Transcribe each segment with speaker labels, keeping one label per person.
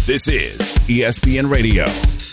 Speaker 1: This is ESPN Radio.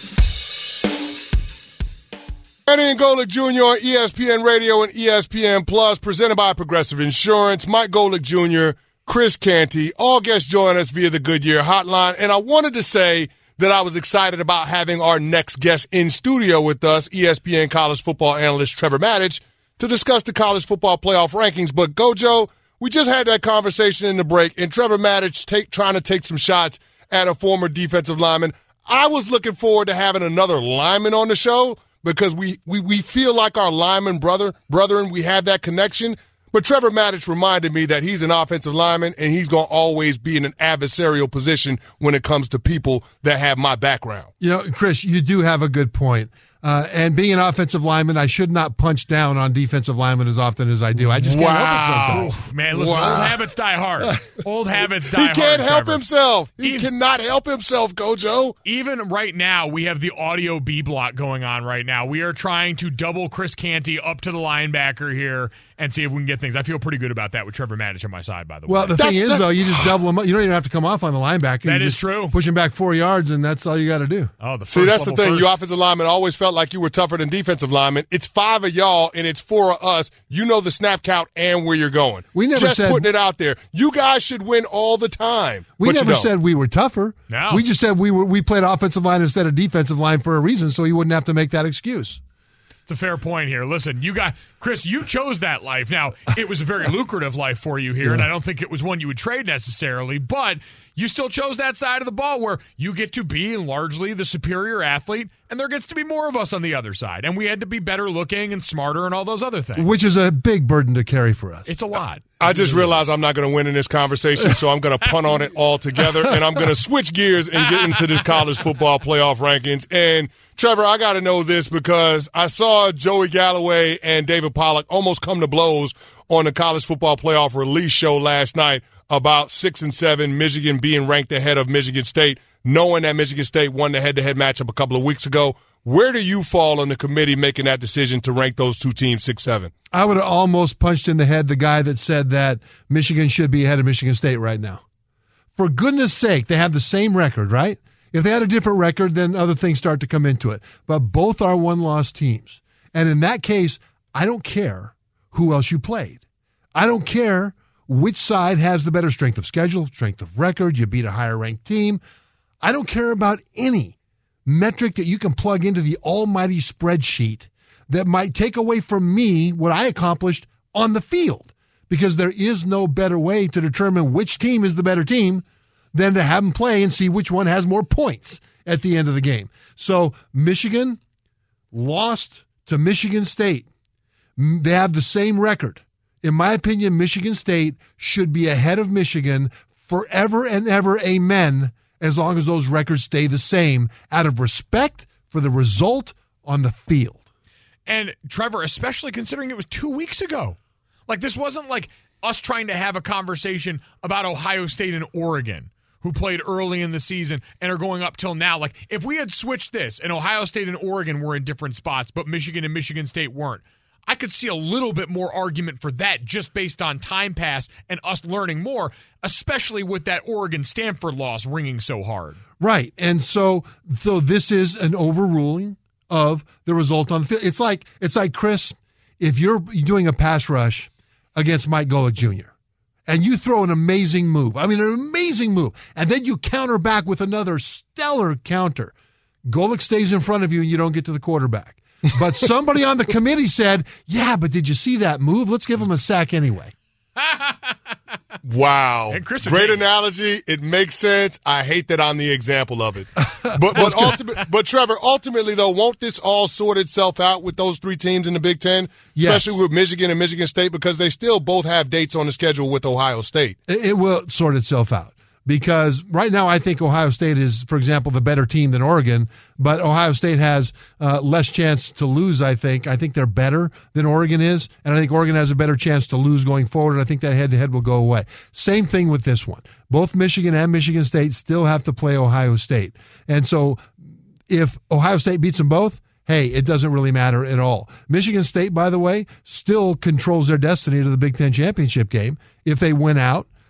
Speaker 2: Manny and Golic Jr. on ESPN Radio and ESPN Plus, presented by Progressive Insurance. Mike Golic Jr., Chris Canty, all guests join us via the Goodyear Hotline. And I wanted to say that I was excited about having our next guest in studio with us, ESPN college football analyst Trevor Matich, to discuss the college football playoff rankings. But Gojo, we just had that conversation in the break, and Trevor Matich trying to take some shots at a former defensive lineman. I was looking forward to having another lineman on the show, because we feel like our lineman brethren, we have that connection. But Trevor Matich reminded me that he's an offensive lineman, and he's going to always be in an adversarial position when it comes to people that have my background.
Speaker 3: You know, Chris, you do have a good point. And being an offensive lineman, I should not punch down on defensive linemen as often as I do. I just can't help it sometimes.
Speaker 4: Man, listen, old habits die hard. Old habits die hard.
Speaker 2: He can't help
Speaker 4: Trevor.
Speaker 2: himself. He cannot help himself, Gojo.
Speaker 4: Even right now, we have the audio B block going on right now. We are trying to double Chris Canty up to the linebacker here and see if we can get things. I feel pretty good about that with Trevor Matich on my side, by the way.
Speaker 3: Well, the thing is, though, you just double him up. You don't even have to come off on the linebacker.
Speaker 4: That
Speaker 3: you
Speaker 4: is
Speaker 3: just
Speaker 4: true.
Speaker 3: Push him back 4 yards, and that's all you got to do.
Speaker 4: Oh, the first
Speaker 2: See, that's the thing.
Speaker 4: first.
Speaker 2: You offensive linemen always felt like you were tougher than defensive linemen. It's 5 of y'all, and it's 4 of us. You know the snap count and where you're going.
Speaker 3: We never
Speaker 2: just
Speaker 3: said,
Speaker 2: putting it out there. You guys should win all the time.
Speaker 3: We never said we were tougher.
Speaker 4: No.
Speaker 3: We just said we played offensive line instead of defensive line for a reason, so he wouldn't have to make that excuse.
Speaker 4: It's a fair point here. Listen, Chris, you chose that life. Now, it was a very lucrative life for you here, and I don't think it was one you would trade necessarily, but you still chose that side of the ball where you get to be largely the superior athlete, and there gets to be more of us on the other side, and we had to be better looking and smarter and all those other things.
Speaker 3: Which is a big burden to carry for us.
Speaker 4: It's a lot.
Speaker 2: I just realized I'm not going to win in this conversation, so I'm going to punt on it altogether, and I'm going to switch gears and get into this college football playoff rankings. And Trevor, I got to know this because I saw Joey Galloway and David Pollack almost come to blows on the college football playoff release show last night about 6 and 7, Michigan being ranked ahead of Michigan State, knowing that Michigan State won the head-to-head matchup a couple of weeks ago. Where do you fall on the committee making that decision to rank those two teams 6-7?
Speaker 3: I would have almost punched in the head the guy that said that Michigan should be ahead of Michigan State right now. For goodness sake, they have the same record, right? If they had a different record, then other things start to come into it. But both are one-loss teams. And in that case, I don't care who else you played. I don't care which side has the better strength of schedule, strength of record, you beat a higher-ranked team. I don't care about any metric that you can plug into the almighty spreadsheet that might take away from me what I accomplished on the field, because there is no better way to determine which team is the better team than to have them play and see which one has more points at the end of the game. So Michigan lost to Michigan State. They have the same record. In my opinion, Michigan State should be ahead of Michigan forever and ever, amen, as long as those records stay the same out of respect for the result on the field.
Speaker 4: And Trevor, especially considering it was 2 weeks ago. Like, this wasn't like us trying to have a conversation about Ohio State and Oregon, who played early in the season and are going up till now. Like, if we had switched this and Ohio State and Oregon were in different spots, but Michigan and Michigan State weren't, I could see a little bit more argument for that just based on time pass and us learning more, especially with that Oregon-Stanford loss ringing so hard.
Speaker 3: Right. And so this is an overruling of the result on the field. It's like, Chris, if you're doing a pass rush against Mike Golic Jr., and you throw an amazing move, and then you counter back with another stellar counter, Golic stays in front of you and you don't get to the quarterback. But somebody on the committee said, yeah, but did you see that move? Let's give him a sack anyway.
Speaker 2: Wow.
Speaker 4: Great
Speaker 2: analogy. It makes sense. I hate that I'm the example of it. But Trevor, ultimately, though, won't this all sort itself out with those 3 teams in the Big Ten?
Speaker 3: Yes.
Speaker 2: Especially with Michigan and Michigan State, because they still both have dates on the schedule with Ohio State.
Speaker 3: It will sort itself out. Because right now I think Ohio State is, for example, the better team than Oregon, but Ohio State has less chance to lose, I think. I think they're better than Oregon is, and I think Oregon has a better chance to lose going forward, and I think that head-to-head will go away. Same thing with this one. Both Michigan and Michigan State still have to play Ohio State. And so if Ohio State beats them both, hey, it doesn't really matter at all. Michigan State, by the way, still controls their destiny to the Big Ten championship game if they win out.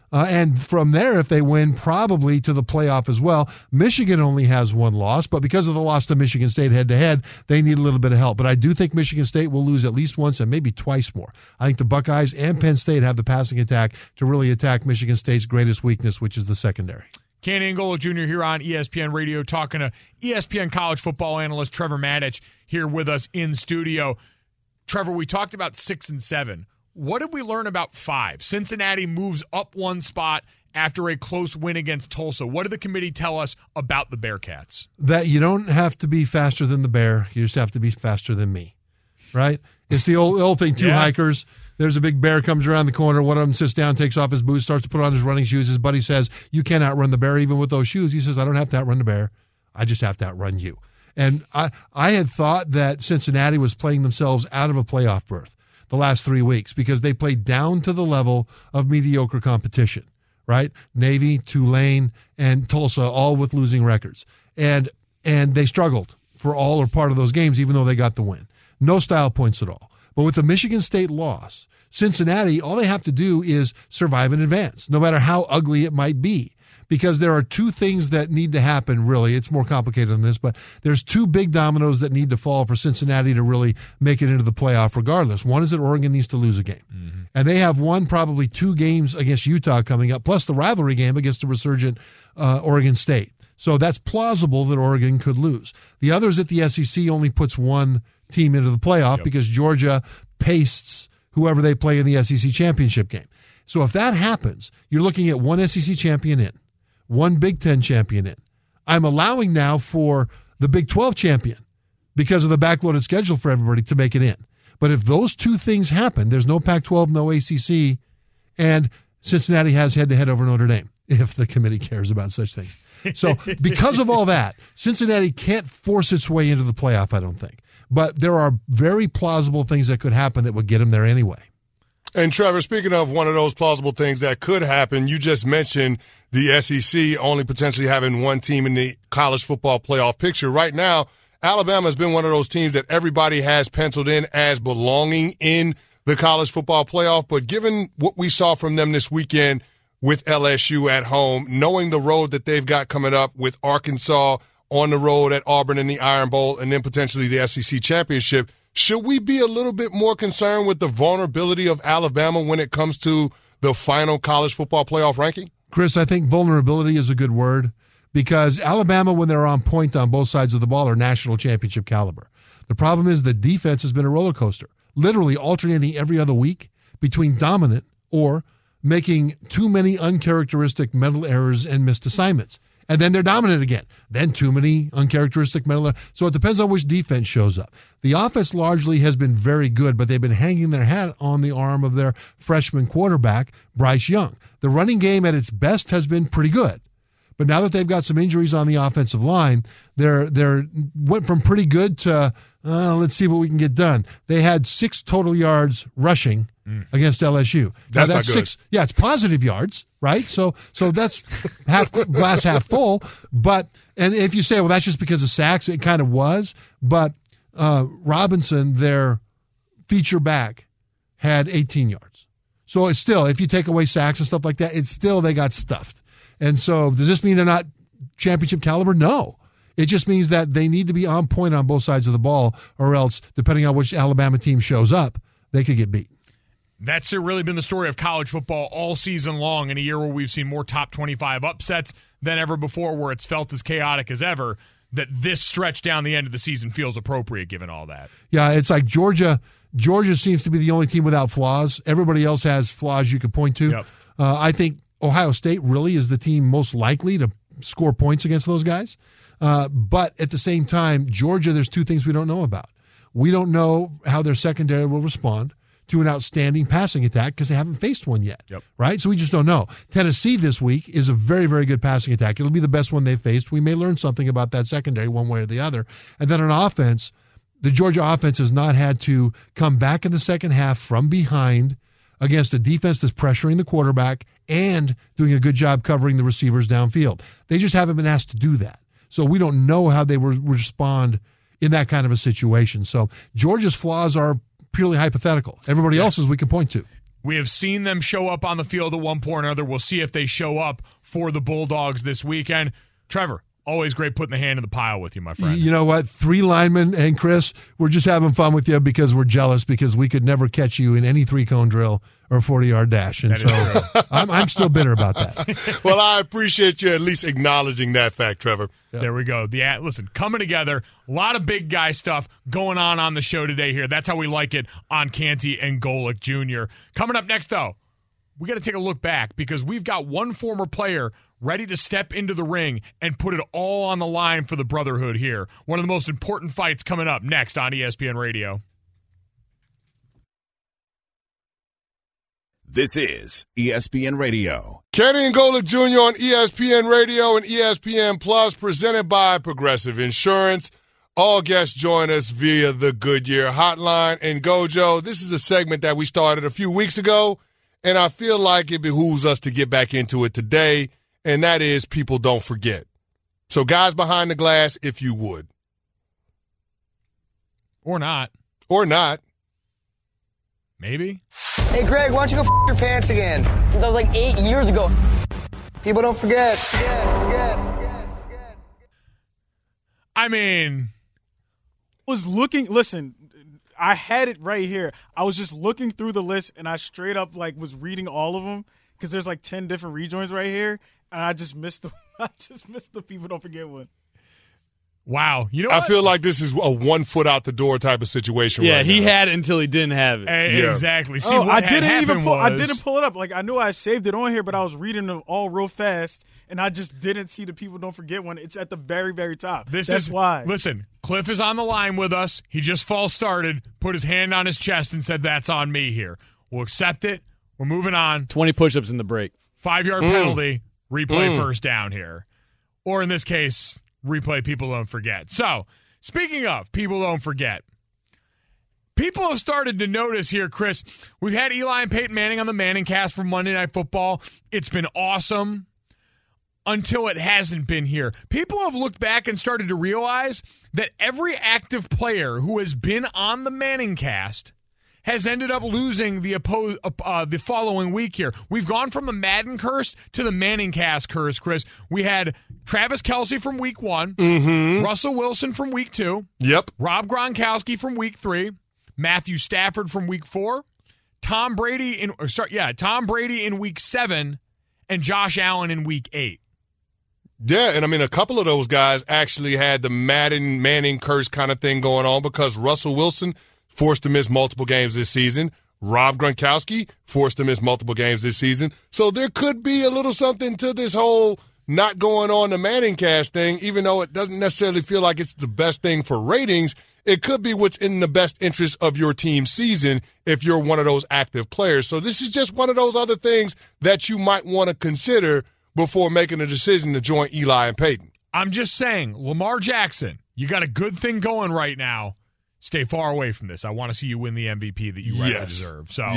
Speaker 3: And from there, if they win, probably to the playoff as well. Michigan only has one loss, but because of the loss to Michigan State head-to-head, they need a little bit of help. But I do think Michigan State will lose at least once and maybe twice more. I think the Buckeyes and Penn State have the passing attack to really attack Michigan State's greatest weakness, which is the secondary.
Speaker 4: Kenny Angola Jr. here on ESPN Radio, talking to ESPN college football analyst Trevor Matich here with us in studio. Trevor, we talked about 6 and 7. What did we learn about 5? Cincinnati moves up one spot after a close win against Tulsa. What did the committee tell us about the Bearcats?
Speaker 3: That you don't have to be faster than the bear. You just have to be faster than me, right? It's the old thing, two hikers. There's a big bear, comes around the corner. One of them sits down, takes off his boots, starts to put on his running shoes. His buddy says, you can't outrun the bear even with those shoes. He says, I don't have to outrun the bear. I just have to outrun you. And I had thought that Cincinnati was playing themselves out of a playoff berth the last 3 weeks because they played down to the level of mediocre competition, right? Navy, Tulane, and Tulsa, all with losing records. And they struggled for all or part of those games, even though they got the win. No style points at all. But with the Michigan State loss, Cincinnati, all they have to do is survive and advance, no matter how ugly it might be. Because there are two things that need to happen, really. It's more complicated than this, but there's two big dominoes that need to fall for Cincinnati to really make it into the playoff regardless. One is that Oregon needs to lose a game. Mm-hmm. And they have won probably 2 games against Utah coming up, plus the rivalry game against the resurgent Oregon State. So that's plausible that Oregon could lose. The other is that the SEC only puts one team into the playoff because Georgia pastes whoever they play in the SEC championship game. So if that happens, you're looking at one SEC champion in, one Big Ten champion in. I'm allowing now for the Big 12 champion because of the backloaded schedule for everybody to make it in. But if those two things happen, there's no Pac-12, no ACC, and Cincinnati has head-to-head over Notre Dame, if the committee cares about such things. So because of all that, Cincinnati can't force its way into the playoff, I don't think. But there are very plausible things that could happen that would get them there anyway.
Speaker 2: And Trevor, speaking of one of those plausible things that could happen, you just mentioned the SEC only potentially having one team in the college football playoff picture. Right now, Alabama has been one of those teams that everybody has penciled in as belonging in the college football playoff. But given what we saw from them this weekend with LSU at home, knowing the road that they've got coming up with Arkansas on the road at Auburn in the Iron Bowl and then potentially the SEC championship, should we be a little bit more concerned with the vulnerability of Alabama when it comes to the final college football playoff ranking?
Speaker 3: Chris, I think vulnerability is a good word because Alabama, when they're on point on both sides of the ball, are national championship caliber. The problem is the defense has been a roller coaster, literally alternating every other week between dominant or making too many uncharacteristic mental errors and missed assignments. And then they're dominant again. Then too many uncharacteristic mental errors. So it depends on which defense shows up. The offense largely has been very good, but they've been hanging their hat on the arm of their freshman quarterback, Bryce Young. The running game at its best has been pretty good. But now that they've got some injuries on the offensive line, they're went from pretty good to let's see what we can get done. They had 6 total yards rushing against LSU.
Speaker 2: That's not good.
Speaker 3: Yeah, it's positive yards, right? So that's glass half full. But and if you say, well, that's just because of sacks, it kind of was. But Robinson, their feature back, had 18 yards. So it's still, if you take away sacks and stuff like that, it's still they got stuffed. And so does this mean they're not championship caliber? No. It just means that they need to be on point on both sides of the ball, or else, depending on which Alabama team shows up, they could get beat.
Speaker 4: That's really been the story of college football all season long in a year where we've seen more top 25 upsets than ever before, where it's felt as chaotic as ever, that this stretch down the end of the season feels appropriate given all that.
Speaker 3: Yeah, it's like Georgia seems to be the only team without flaws. Everybody else has flaws you could point to.
Speaker 4: Yep.
Speaker 3: I think Ohio State really is the team most likely to score points against those guys. But at the same time, Georgia, there's 2 things we don't know about. We don't know how their secondary will respond to an outstanding passing attack because they haven't faced one yet, right? So we just don't know. Tennessee this week is a very, very good passing attack. It'll be the best one they've faced. We may learn something about that secondary one way or the other. And then on offense, the Georgia offense has not had to come back in the second half from behind against a defense that's pressuring the quarterback and doing a good job covering the receivers downfield. They just haven't been asked to do that. So we don't know how they will respond in that kind of a situation. So Georgia's flaws are purely hypothetical. Everybody else's we can point to.
Speaker 4: We have seen them show up on the field at one point or another. We'll see if they show up for the Bulldogs this weekend. Trevor, always great putting the hand in the pile with you, my friend.
Speaker 3: You know what? 3 linemen and Chris, we're just having fun with you because we're jealous because we could never catch you in any 3-cone drill or 40-yard dash. And so I'm still bitter about that.
Speaker 2: Well, I appreciate you at least acknowledging that fact, Trevor.
Speaker 3: Yep.
Speaker 4: There we go. Listen, coming together, a lot of big guy stuff going on the show today here. That's how we like it on Canty and Golick Jr. Coming up next, though, we got to take a look back because we've got one former player ready to step into the ring and put it all on the line for the Brotherhood here. One of the most important fights coming up next on ESPN Radio.
Speaker 1: This is ESPN Radio.
Speaker 2: Kenny and Golick Jr. on ESPN Radio and ESPN Plus, presented by Progressive Insurance. All guests join us via the Goodyear Hotline. And Gojo, this is a segment that we started a few weeks ago, and I feel like it behooves us to get back into it today, and that is People Don't Forget. So guys behind the glass, if you would.
Speaker 4: Or not.
Speaker 2: Or not.
Speaker 4: Maybe.
Speaker 5: Hey, Greg, why don't you go your pants again? That was like 8 years ago. People don't forget.
Speaker 4: I mean,
Speaker 6: listen, I had it right here. I was just looking through the list, and I straight up was reading all of them because there's 10 different rejoins right here, and I just missed the People Don't Forget one.
Speaker 4: Wow. You know what?
Speaker 2: I feel like this is a 1 foot out the door type of situation right now.
Speaker 7: Yeah, he had it until he didn't have it.
Speaker 4: Exactly. See,
Speaker 6: I didn't pull it up. I knew I saved it on here, but I was reading them all real fast, and I just didn't see the People Don't Forget one. It's at the very, very top. That's why.
Speaker 4: Listen, Cliff is on the line with us. He just false started, put his hand on his chest, and said, "That's on me here." We'll accept it. We're moving on.
Speaker 7: 20 push-ups in the break.
Speaker 4: 5-yard penalty, replay first down here. Or in this case, replay People Don't Forget. So, speaking of People Don't Forget, people have started to notice here, Chris, we've had Eli and Peyton Manning on the Manning cast for Monday Night Football. It's been awesome until it hasn't been here. People have looked back and started to realize that every active player who has been on the Manning cast has ended up losing the following week here. We've gone from the Madden curse to the Manning cast curse, Chris. We had Travis Kelce from week 1, Russell Wilson from week 2, Rob Gronkowski from week 3, Matthew Stafford from week 4, Tom Brady in week 7, and Josh Allen in week 8.
Speaker 2: Yeah, and I mean, a couple of those guys actually had the Manning curse kind of thing going on because Russell Wilson forced to miss multiple games this season. Rob Gronkowski forced to miss multiple games this season. So there could be a little something to this whole not going on the Manning cast thing, even though it doesn't necessarily feel like it's the best thing for ratings. It could be what's in the best interest of your team's season if you're one of those active players. So this is just one of those other things that you might want to consider before making a decision to join Eli and Peyton.
Speaker 4: I'm just saying, Lamar Jackson, you got a good thing going right now. Stay far away from this. I want to see you win the MVP that you rightly deserve. So,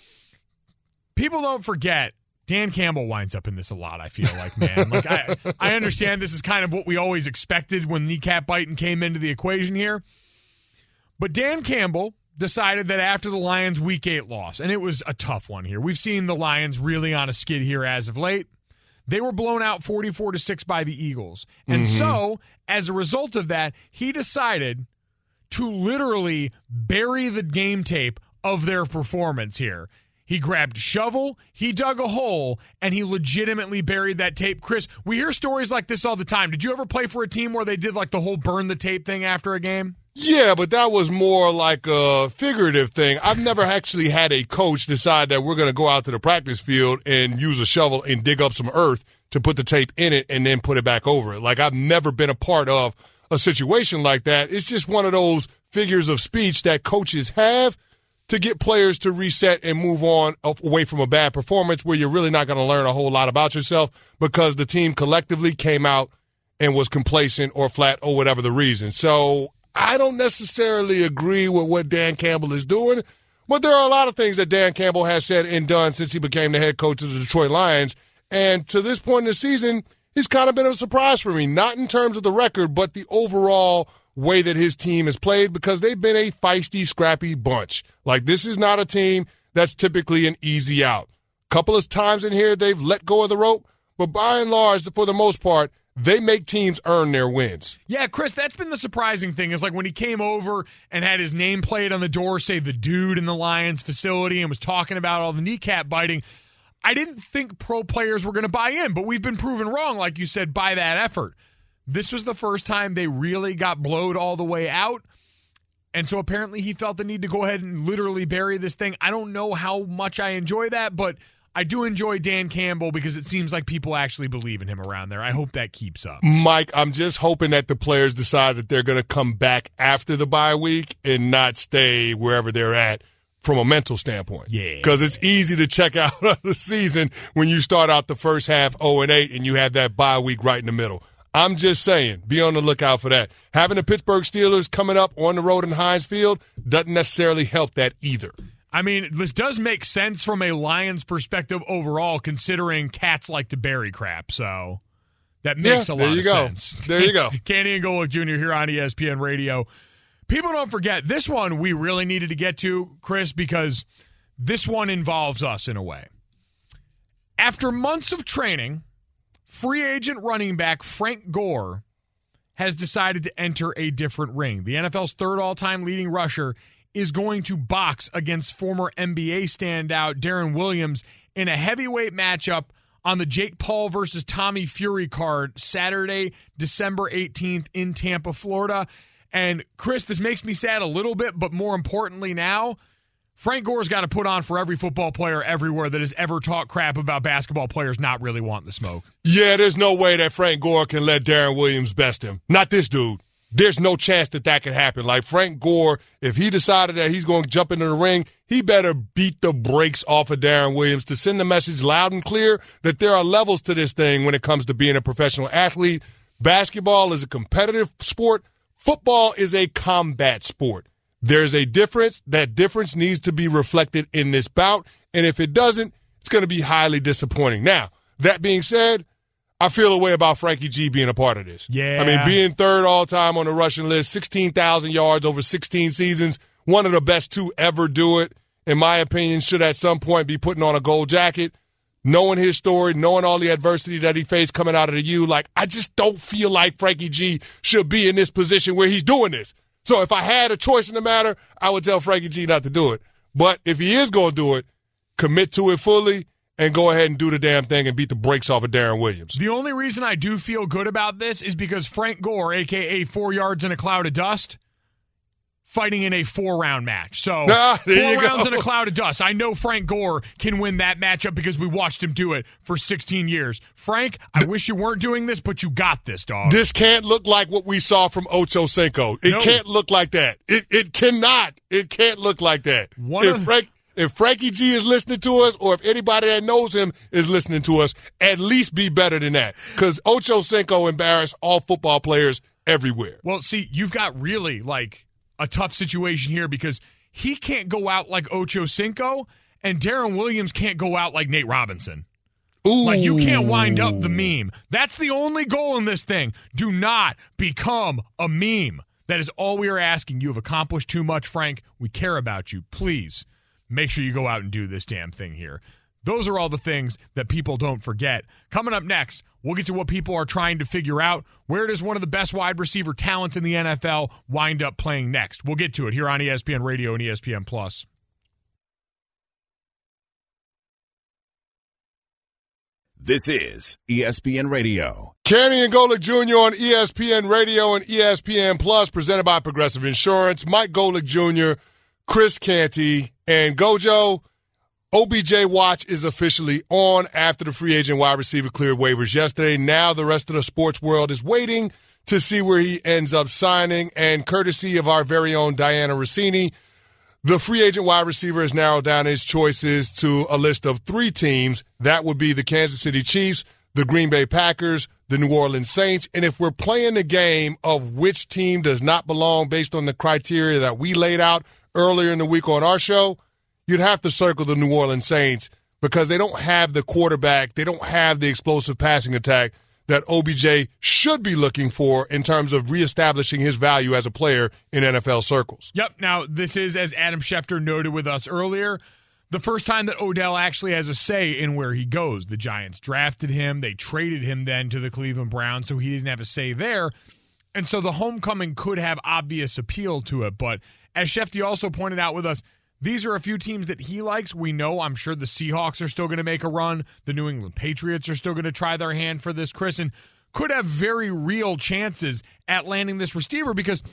Speaker 4: people don't forget, Dan Campbell winds up in this a lot, I feel like, man. I understand this is kind of what we always expected when kneecap biting came into the equation here. But Dan Campbell decided that after the Lions' Week 8 loss, and it was a tough one here. We've seen the Lions really on a skid here as of late. They were blown out 44-6 by the Eagles. And so, as a result of that, he decided to literally bury the game tape of their performance here. He grabbed a shovel, he dug a hole, and he legitimately buried that tape. Chris, we hear stories like this all the time. Did you ever play for a team where they did the whole burn the tape thing after a game?
Speaker 2: Yeah, but that was more like a figurative thing. I've never actually had a coach decide that we're going to go out to the practice field and use a shovel and dig up some earth to put the tape in it and then put it back over it. I've never been a part of a situation like that. It's just one of those figures of speech that coaches have to get players to reset and move on away from a bad performance where you're really not going to learn a whole lot about yourself because the team collectively came out and was complacent or flat or whatever the reason. So I don't necessarily agree with what Dan Campbell is doing, but there are a lot of things that Dan Campbell has said and done since he became the head coach of the Detroit Lions. And to this point in the season, he's kind of been a surprise for me, not in terms of the record, but the overall way that his team has played because they've been a feisty, scrappy bunch. This is not a team that's typically an easy out. Couple of times in here, they've let go of the rope, but by and large, for the most part, they make teams earn their wins.
Speaker 4: Yeah, Chris, that's been the surprising thing is like when he came over and had his nameplate on the door, say the dude in the Lions facility, and was talking about all the kneecap biting, I didn't think pro players were going to buy in, but we've been proven wrong, like you said, by that effort. This was the first time they really got blowed all the way out, and so apparently he felt the need to go ahead and literally bury this thing. I don't know how much I enjoy that, but I do enjoy Dan Campbell because it seems like people actually believe in him around there. I hope that keeps up.
Speaker 2: Mike, I'm just hoping that the players decide that they're going to come back after the bye week and not stay wherever they're at from a mental standpoint.
Speaker 4: Yeah.
Speaker 2: Because it's easy to check out the season when you start out the first half 0-8 and you have that bye week right in the middle. I'm just saying, be on the lookout for that. Having the Pittsburgh Steelers coming up on the road in Heinz Field doesn't necessarily help that either.
Speaker 4: I mean, this does make sense from a Lions perspective overall, considering cats like to bury crap. So that makes a lot of sense.
Speaker 2: There you go.
Speaker 4: Canty and Golick Jr. here on ESPN Radio. People don't forget, this one we really needed to get to, Chris, because this one involves us in a way. After months of training, free agent running back Frank Gore has decided to enter a different ring. The NFL's third all-time leading rusher is going to box against former NBA standout Darren Williams in a heavyweight matchup on the Jake Paul versus Tommy Fury card Saturday, December 18th in Tampa, Florida. And, Chris, this makes me sad a little bit, but more importantly now, Frank Gore's got to put on for every football player everywhere that has ever talked crap about basketball players not really wanting the smoke.
Speaker 2: Yeah, there's no way that Frank Gore can let Darren Williams best him. Not this dude. There's no chance that that could happen. Like Frank Gore, if he decided that he's going to jump into the ring, he better beat the brakes off of Darren Williams to send the message loud and clear that there are levels to this thing when it comes to being a professional athlete. Basketball is a competitive sport. Football is a combat sport. There's a difference. That difference needs to be reflected in this bout, and if it doesn't, it's going to be highly disappointing. Now, that being said, I feel a way about Frankie G being a part of this.
Speaker 4: Yeah.
Speaker 2: I mean, being third all-time on the rushing list, 16,000 yards over 16 seasons, one of the best to ever do it, in my opinion, should at some point be putting on a gold jacket. Knowing his story, knowing all the adversity that he faced coming out of the U, like, I just don't feel like Frankie G should be in this position where he's doing this. So if I had a choice in the matter, I would tell Frankie G not to do it. But if he is going to do it, commit to it fully and go ahead and do the damn thing and beat the brakes off of Darren Williams.
Speaker 4: The only reason I do feel good about this is because Frank Gore, a.k.a. 4 yards in a cloud of dust, fighting in a 4-round match. So 4 rounds in a cloud of dust. I know Frank Gore can win that matchup because we watched him do it for 16 years. Frank, I wish you weren't doing this, but you got this, dog.
Speaker 2: This can't look like what we saw from Ocho Cinco. It can't look like that. It cannot. It can't look like that. If Frankie G is listening to us, or if anybody that knows him is listening to us, at least be better than that. Because Ocho Cinco embarrassed all football players everywhere.
Speaker 4: Well, see, you've got really, like, a tough situation here because he can't go out like Ocho Cinco, and Darren Williams can't go out like Nate Robinson.
Speaker 2: Ooh.
Speaker 4: Like, you can't wind up the meme. That's the only goal in this thing. Do not become a meme. That is all we are asking. You have accomplished too much, Frank. We care about you. Please make sure you go out and do this damn thing here. Those are all the things that people don't forget. Coming up next, we'll get to what people are trying to figure out. Where does one of the best wide receiver talents in the NFL wind up playing next? We'll get to it here on ESPN Radio and ESPN Plus.
Speaker 1: This is ESPN Radio.
Speaker 2: Canty and Golick Jr. on ESPN Radio and ESPN Plus, presented by Progressive Insurance. Mike Golick Jr., Chris Canty, and Gojo. OBJ watch is officially on after the free agent wide receiver cleared waivers yesterday. Now the rest of the sports world is waiting to see where he ends up signing. And courtesy of our very own Diana Rossini, the free agent wide receiver has narrowed down his choices to a list of 3 teams. That would be the Kansas City Chiefs, the Green Bay Packers, the New Orleans Saints. And if we're playing the game of which team does not belong based on the criteria that we laid out earlier in the week on our show, you'd have to circle the New Orleans Saints because they don't have the quarterback, they don't have the explosive passing attack that OBJ should be looking for in terms of reestablishing his value as a player in NFL circles.
Speaker 4: Yep. Now, this is, as Adam Schefter noted with us earlier, the first time that Odell actually has a say in where he goes. The Giants drafted him. They traded him then to the Cleveland Browns, so he didn't have a say there. And so the homecoming could have obvious appeal to it. But as Shefty also pointed out with us, these are a few teams that he likes. We know, I'm sure the Seahawks are still going to make a run. The New England Patriots are still going to try their hand for this, Chris, and could have very real chances at landing this receiver, because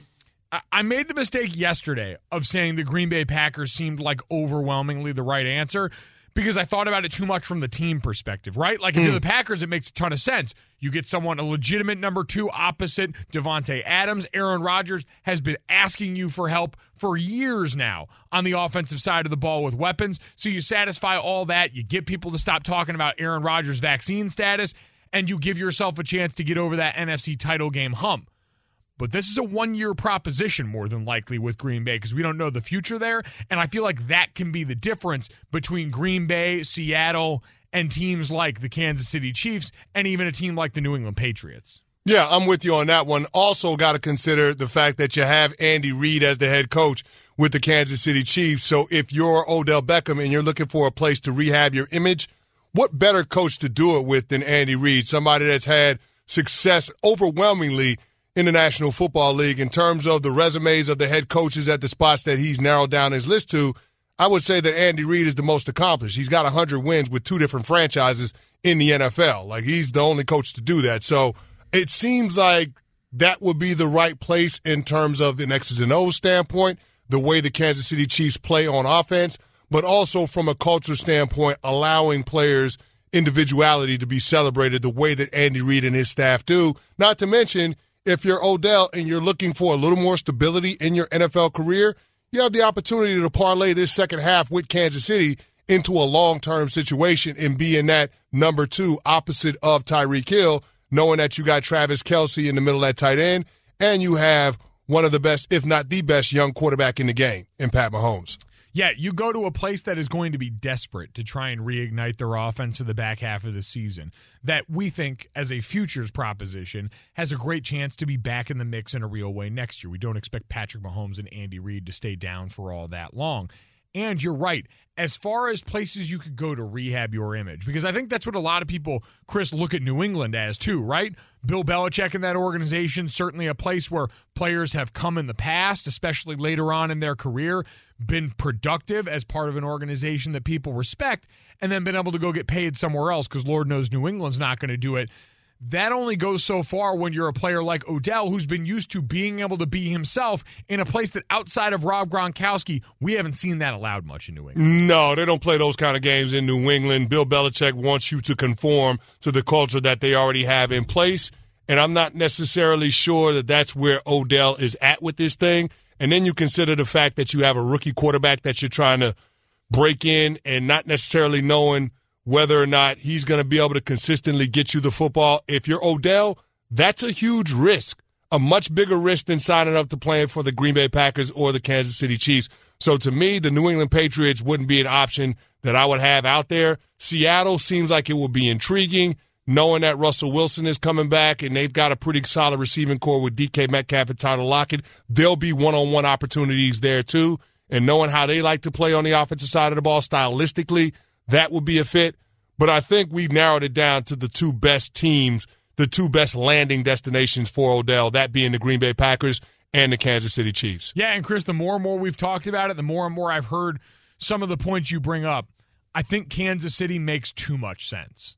Speaker 4: I made the mistake yesterday of saying the Green Bay Packers seemed like overwhelmingly the right answer, because I thought about it too much from the team perspective, right? Like, if you're the Packers, it makes a ton of sense. You get someone, a legitimate number 2 opposite Devontae Adams. Aaron Rodgers has been asking you for help for years now on the offensive side of the ball with weapons. So you satisfy all that. You get people to stop talking about Aaron Rodgers' vaccine status, and you give yourself a chance to get over that NFC title game hump. But this is a one-year proposition more than likely with Green Bay, because we don't know the future there. And I feel like that can be the difference between Green Bay, Seattle, and teams like the Kansas City Chiefs, and even a team like the New England Patriots.
Speaker 2: Yeah, I'm with you on that one. Also got to consider the fact that you have Andy Reid as the head coach with the Kansas City Chiefs. So if you're Odell Beckham and you're looking for a place to rehab your image, what better coach to do it with than Andy Reid, somebody that's had success overwhelmingly in the National Football League. In terms of the resumes of the head coaches at the spots that he's narrowed down his list to, I would say that Andy Reid is the most accomplished. He's got 100 wins with 2 different franchises in the NFL. Like, he's the only coach to do that. So it seems like that would be the right place in terms of an X's and O's standpoint, the way the Kansas City Chiefs play on offense, but also from a culture standpoint, allowing players individuality to be celebrated the way that Andy Reid and his staff do. Not to mention, if you're Odell and you're looking for a little more stability in your NFL career, you have the opportunity to parlay this second half with Kansas City into a long-term situation and be in that number 2 opposite of Tyreek Hill, knowing that you got Travis Kelce in the middle of that tight end, and you have one of the best, if not the best, young quarterback in the game in Pat Mahomes.
Speaker 4: Yeah, you go to a place that is going to be desperate to try and reignite their offense in the back half of the season, that we think, as a futures proposition, has a great chance to be back in the mix in a real way next year. We don't expect Patrick Mahomes and Andy Reid to stay down for all that long. And you're right, as far as places you could go to rehab your image, because I think that's what a lot of people, Chris, look at New England as too, right? Bill Belichick and that organization, certainly a place where players have come in the past, especially later on in their career, been productive as part of an organization that people respect, and then been able to go get paid somewhere else, because Lord knows New England's not going to do it. That only goes so far when you're a player like Odell, who's been used to being able to be himself in a place that outside of Rob Gronkowski, we haven't seen that allowed much in New England.
Speaker 2: No, they don't play those kind of games in New England. Bill Belichick wants you to conform to the culture that they already have in place, and I'm not necessarily sure that that's where Odell is at with this thing. And then you consider the fact that you have a rookie quarterback that you're trying to break in and not necessarily knowing whether or not he's going to be able to consistently get you the football. If you're Odell, that's a huge risk, a much bigger risk than signing up to playing for the Green Bay Packers or the Kansas City Chiefs. So to me, the New England Patriots wouldn't be an option that I would have out there. Seattle seems like it would be intriguing, knowing that Russell Wilson is coming back and they've got a pretty solid receiving core with DK Metcalf and Tyler Lockett. There'll be one-on-one opportunities there too. And knowing how they like to play on the offensive side of the ball stylistically, that would be a fit. But I think we've narrowed it down to the 2 best teams, the 2 best landing destinations for Odell, that being the Green Bay Packers and the Kansas City Chiefs.
Speaker 4: Yeah, and Chris, the more and more we've talked about it, the more and more I've heard some of the points you bring up. I think Kansas City makes too much sense.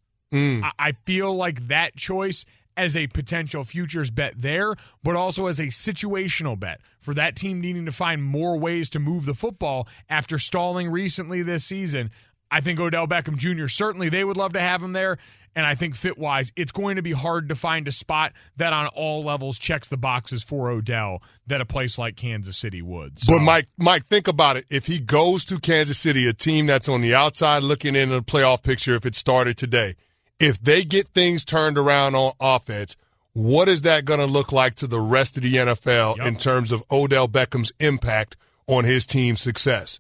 Speaker 4: I feel like that choice as a potential futures bet there, but also as a situational bet for that team needing to find more ways to move the football after stalling recently this season. I think Odell Beckham Jr., certainly they would love to have him there. And I think fit-wise, it's going to be hard to find a spot that on all levels checks the boxes for Odell that a place like Kansas City would. So.
Speaker 2: But, Mike, think about it. If he goes to Kansas City, a team that's on the outside looking into the playoff picture if it started today, if they get things turned around on offense, what is that going to look like to the rest of the NFL in terms of Odell Beckham's impact on his team's success?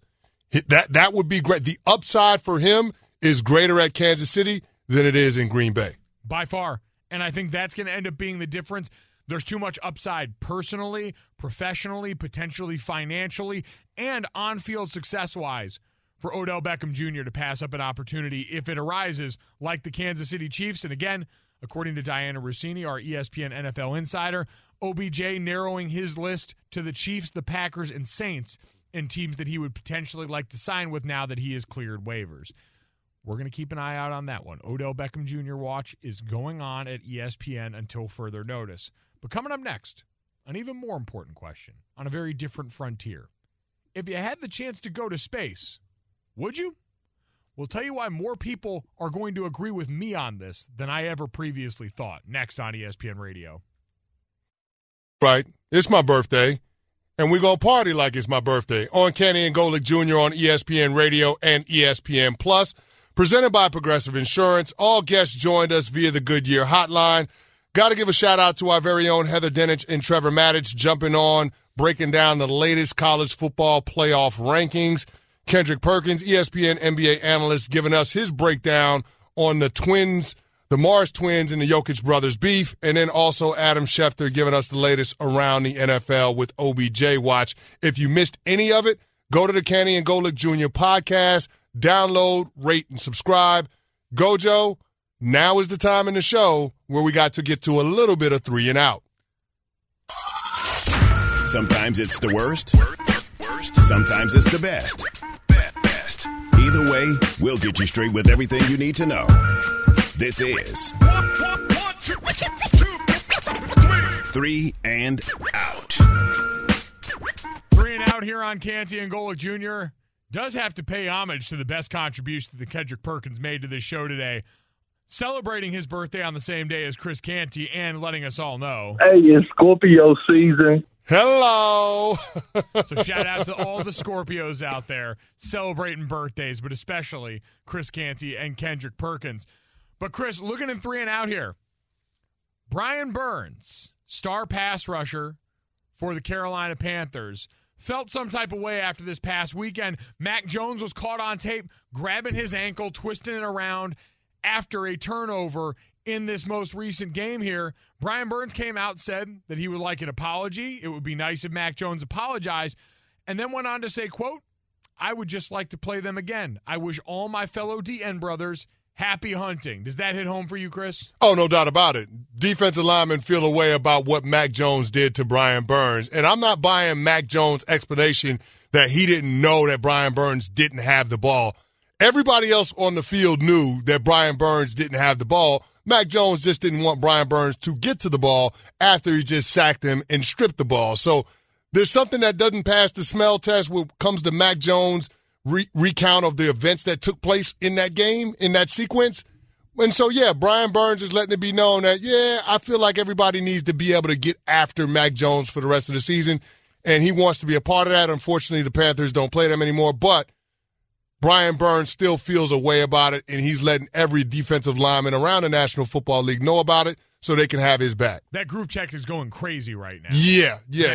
Speaker 2: That would be great. The upside for him is greater at Kansas City than it is in Green Bay.
Speaker 4: By far. And I think that's going to end up being the difference. There's too much upside personally, professionally, potentially financially, and on-field success-wise for Odell Beckham Jr. to pass up an opportunity if it arises, like the Kansas City Chiefs. And again, according to Diana Rossini, our ESPN NFL insider, OBJ narrowing his list to the Chiefs, the Packers, and Saints in teams that he would potentially like to sign with now that he has cleared waivers. We're going to keep an eye out on that one. Odell Beckham Jr. watch is going on at ESPN until further notice. But coming up next, an even more important question on a very different frontier. If you had the chance to go to space, would you? We'll tell you why more people are going to agree with me on this than I ever previously thought. Next on ESPN Radio.
Speaker 2: Right. It's my birthday, and we're going to party like it's my birthday on Kenny and Golick Jr. on ESPN Radio and ESPN Plus, presented by Progressive Insurance. All guests joined us via the Goodyear hotline. Got to give a shout-out to our very own Heather Dinich and Trevor Maddich jumping on, breaking down the latest college football playoff rankings. Kendrick Perkins, ESPN NBA analyst, giving us his breakdown on the twins, the Mars twins and the Jokic brothers beef. And then also Adam Schefter giving us the latest around the NFL with OBJ Watch. If you missed any of it, go to the Kenny and Golick Jr. podcast, download, rate, and subscribe. Gojo, now is the time in the show where we got to get to a little bit of 3 and Out.
Speaker 1: Sometimes it's the worst. Sometimes it's the best. Either way, we'll get you straight with everything you need to know. This is 3 and Out.
Speaker 4: 3 and Out here on Canty and Golick Jr. does have to pay homage to the best contribution that Kendrick Perkins made to this show today, celebrating his birthday on the same day as Chris Canty and letting us all know.
Speaker 8: Hey, it's Scorpio season.
Speaker 2: Hello.
Speaker 4: So shout out to all the Scorpios out there celebrating birthdays, but especially Chris Canty and Kendrick Perkins. But Chris, looking in 3 and Out here, Brian Burns, star pass rusher for the Carolina Panthers, felt some type of way after this past weekend. Mac Jones was caught on tape grabbing his ankle, twisting it around after a turnover in this most recent game here. Brian Burns came out, said that he would like an apology. It would be nice if Mac Jones apologized, and then went on to say, quote, "I would just like to play them again. I wish all my fellow DN brothers happy hunting." Does that hit home for you, Chris?
Speaker 2: Oh, no doubt about it. Defensive linemen feel a way about what Mac Jones did to Brian Burns, and I'm not buying Mac Jones' explanation that he didn't know that Brian Burns didn't have the ball. Everybody else on the field knew that Brian Burns didn't have the ball. Mac Jones just didn't want Brian Burns to get to the ball after he just sacked him and stripped the ball. So there's something that doesn't pass the smell test when it comes to Mac Jones' recount of the events that took place in that game, in that sequence. And so, yeah, Brian Burns is letting it be known that, yeah, I feel like everybody needs to be able to get after Mac Jones for the rest of the season, and he wants to be a part of that. Unfortunately, the Panthers don't play them anymore, but Brian Burns still feels a way about it, and he's letting every defensive lineman around the National Football League know about it so they can have his back.
Speaker 4: That group check is going crazy right now.
Speaker 2: Yeah.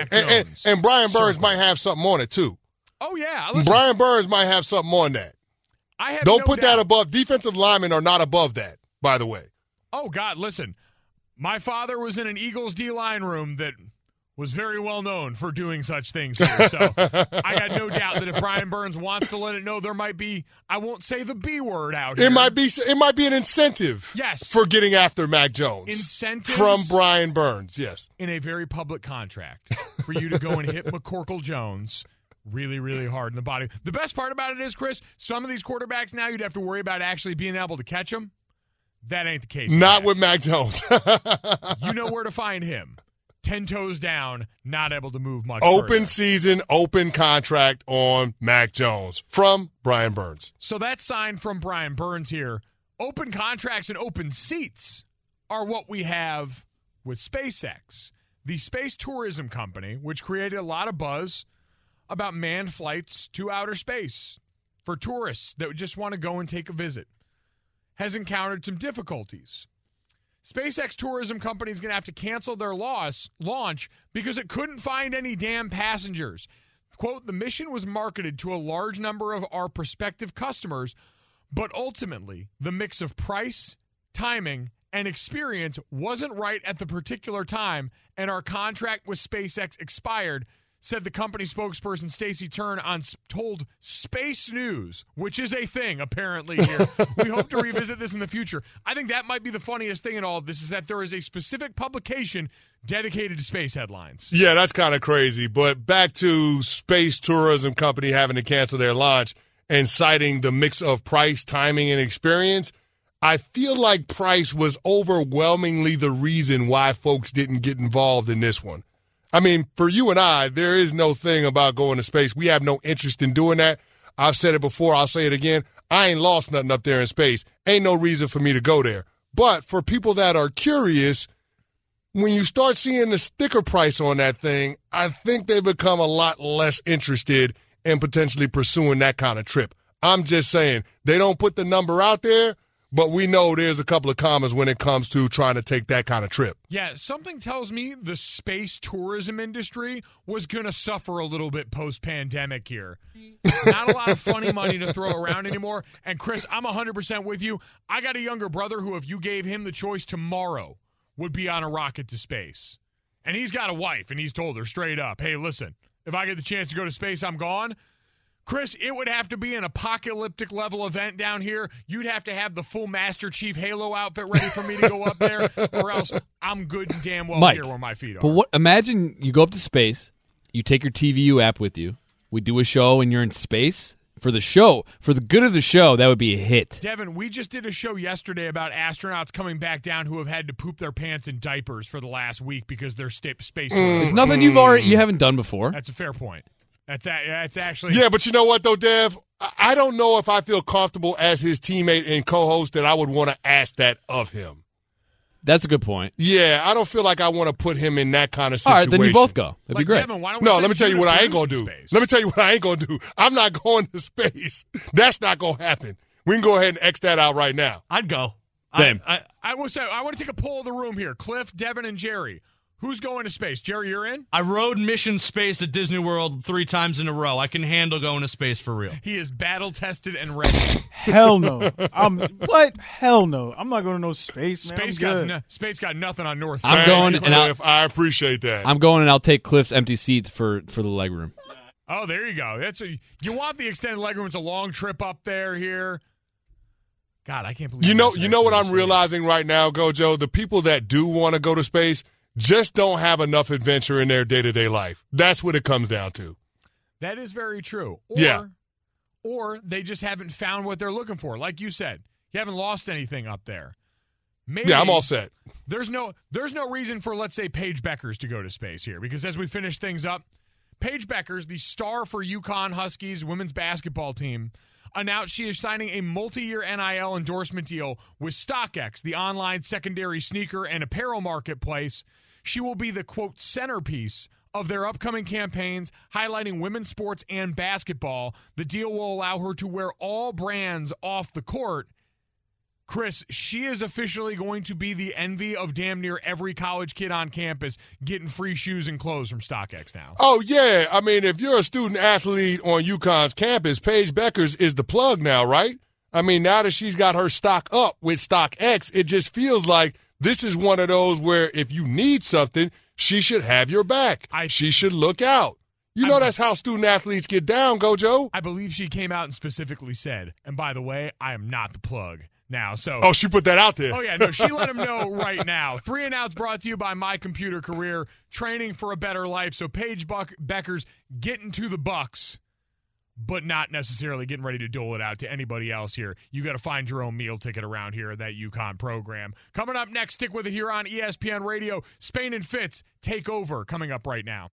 Speaker 2: And Brian Burns might have something on it, too.
Speaker 4: Oh, yeah. Listen,
Speaker 2: Brian Burns might have something on that. Don't put that above. Defensive linemen are not above that, by the way.
Speaker 4: Oh, God, listen. My father was in an Eagles D-line room that was very well known for doing such things here. So I got no doubt that if Brian Burns wants to let it know, there might be, I won't say the B word out here.
Speaker 2: It might be an incentive.
Speaker 4: Yes.
Speaker 2: For getting after Mac Jones.
Speaker 4: Incentives
Speaker 2: from Brian Burns, yes.
Speaker 4: In a very public contract for you to go and hit McCorkle Jones really, really hard in the body. The best part about it is, Chris, some of these quarterbacks now you'd have to worry about actually being able to catch them. That ain't the case.
Speaker 2: Not with Mac Jones.
Speaker 4: You know where to find him. 10 toes down, not able to move much
Speaker 2: Open
Speaker 4: further.
Speaker 2: season, open contract on Mac Jones from Brian Burns.
Speaker 4: So that sign from Brian Burns here, open contracts and open seats are what we have with SpaceX, the space tourism company, which created a lot of buzz about manned flights to outer space for tourists that just want to go and take a visit, has encountered some difficulties. SpaceX tourism company is going to have to cancel their launch because it couldn't find any damn passengers. Quote, "The mission was marketed to a large number of our prospective customers, but ultimately the mix of price, timing, and experience wasn't right at the particular time, and our contract with SpaceX expired," said the company spokesperson Stacey Turn told Space News, which is a thing apparently here. We hope to revisit this in the future. I think that might be the funniest thing in all of this is that there is a specific publication dedicated to space headlines.
Speaker 2: Yeah, that's kind of crazy. But back to Space Tourism Company having to cancel their launch and citing the mix of price, timing, and experience. I feel like price was overwhelmingly the reason why folks didn't get involved in this one. I mean, for you and I, there is no thing about going to space. We have no interest in doing that. I've said it before. I'll say it again. I ain't lost nothing up there in space. Ain't no reason for me to go there. But for people that are curious, when you start seeing the sticker price on that thing, I think they become a lot less interested in potentially pursuing that kind of trip. I'm just saying, they don't put the number out there, but we know there's a couple of commas when it comes to trying to take that kind of trip.
Speaker 4: Yeah, something tells me the space tourism industry was going to suffer a little bit post-pandemic here. Not a lot of funny money to throw around anymore. And, Chris, I'm 100% with you. I got a younger brother who, if you gave him the choice tomorrow, would be on a rocket to space. And he's got a wife, and he's told her straight up, hey, listen, if I get the chance to go to space, I'm gone. Chris, it would have to be an apocalyptic level event down here. You'd have to have the full Master Chief Halo outfit ready for me to go up there, or else I'm good and damn well
Speaker 7: Mike,
Speaker 4: here where my feet are.
Speaker 7: But imagine you go up to space, you take your TVU app with you, we do a show and you're in space. For the show, for the good of the show, that would be a hit.
Speaker 4: Devin, we just did a show yesterday about astronauts coming back down who have had to poop their pants in diapers for the last week because they're space.
Speaker 7: It's nothing you haven't done before.
Speaker 4: That's a fair point. That's actually...
Speaker 2: Yeah, but you know what, though, Dev? I don't know if I feel comfortable as his teammate and co-host that I would want to ask that of him.
Speaker 7: That's a good point.
Speaker 2: Yeah, I don't feel like I want to put him in that kind of situation.
Speaker 7: All right, then you both go. That'd be great.
Speaker 4: Devin, why don't we
Speaker 2: No, let me tell you what I ain't going to do.
Speaker 4: Space?
Speaker 2: Let me tell you what I ain't going to do. I'm not going to space. That's not going to happen. We can go ahead and X that out right now.
Speaker 9: I'd go.
Speaker 7: Same.
Speaker 4: I will say, I want to take a poll of the room here. Cliff, Devin, and Jerry. Who's going to space? Jerry, you're in?
Speaker 9: I rode Mission Space at Disney World 3 times in a row. I can handle going to space for real.
Speaker 4: He is battle-tested and ready.
Speaker 6: Hell no. What? Hell no. I'm not going to no space, man.
Speaker 4: Space got nothing on North.
Speaker 7: I'm going, and
Speaker 2: I appreciate that.
Speaker 7: I'm going, and I'll take Cliff's empty seats for the legroom.
Speaker 4: Oh, there you go. You want the extended legroom. It's a long trip up here. God, I can't believe
Speaker 2: you know what I'm realizing right now, Gojo? The people that do want to go to space just don't have enough adventure in their day-to-day life. That's what it comes down to.
Speaker 4: That is very true. Or they just haven't found what they're looking for. Like you said, you haven't lost anything up there. Maybe
Speaker 2: I'm all set.
Speaker 4: There's no reason for, let's say, Paige Beckers to go to space here, because as we finish things up, Paige Beckers, the star for UConn Huskies women's basketball team, announced she is signing a multi-year NIL endorsement deal with StockX, the online secondary sneaker and apparel marketplace. She will be the, quote, centerpiece of their upcoming campaigns highlighting women's sports and basketball. The deal will allow her to wear all brands off the court. Chris, she is officially going to be the envy of damn near every college kid on campus getting free shoes and clothes from StockX now.
Speaker 2: Oh, yeah. I mean, if you're a student athlete on UConn's campus, Paige Beckers is the plug now, right? I mean, now that she's got her stock up with StockX, it just feels like this is one of those where if you need something, she should have your back. She should look out. You know that's how student athletes get down, Gojo.
Speaker 4: I believe she came out and specifically said, and by the way, I am not the plug. Now, so
Speaker 2: she put that out there.
Speaker 4: Oh yeah, no, she let him know right now. 3 and Outs brought to you by My Computer Career, training for a better life. So Paige Beckers getting to the Bucks, but not necessarily getting ready to dole it out to anybody else here. You got to find your own meal ticket around here at that UConn program. Coming up next, stick with it here on ESPN Radio. Spain and Fitz take over. Coming up right now.